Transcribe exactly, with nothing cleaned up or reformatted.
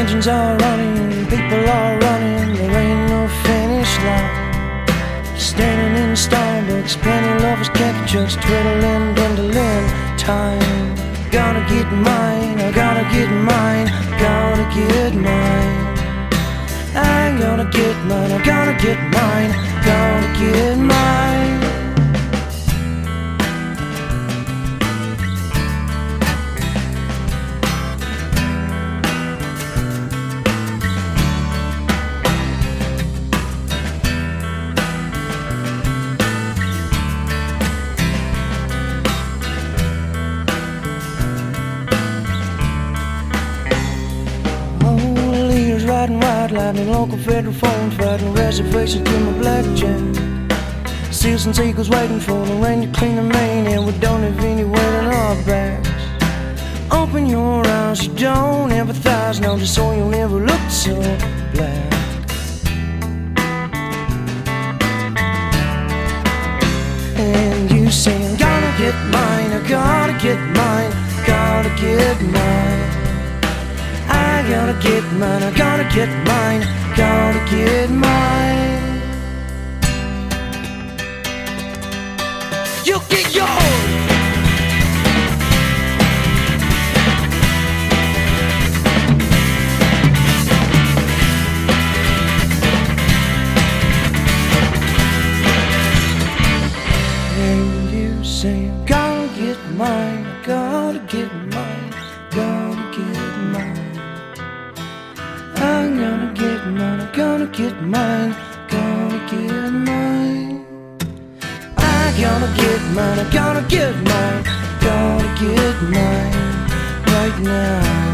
engines are running, people are running, there ain't no finish line. Standing in Starbucks, penny lovers, khaki chucks, twiddling, dwindling time. Gotta get mine, I gotta get mine, gotta get mine. I gotta get mine, I gotta get mine, gotta get mine. Riding white lightning, local federal phones, fighting reservations to my blackjack. Seals and seagulls waiting for the rain to clean the main, and we don't have any weight on our backs. Open your eyes, you don't empathize, no, just so you'll never look so black. And you say, I gotta get mine, I gotta get mine, gotta get mine. I gotta get mine, I gotta get mine, gotta get mine. You get yours. And you say, I gotta get mine, I gotta get mine, gotta get mine. I'm gonna get mine, I'm gonna get mine, gonna get mine. I gotta get mine, I gotta get mine, gotta get mine right now.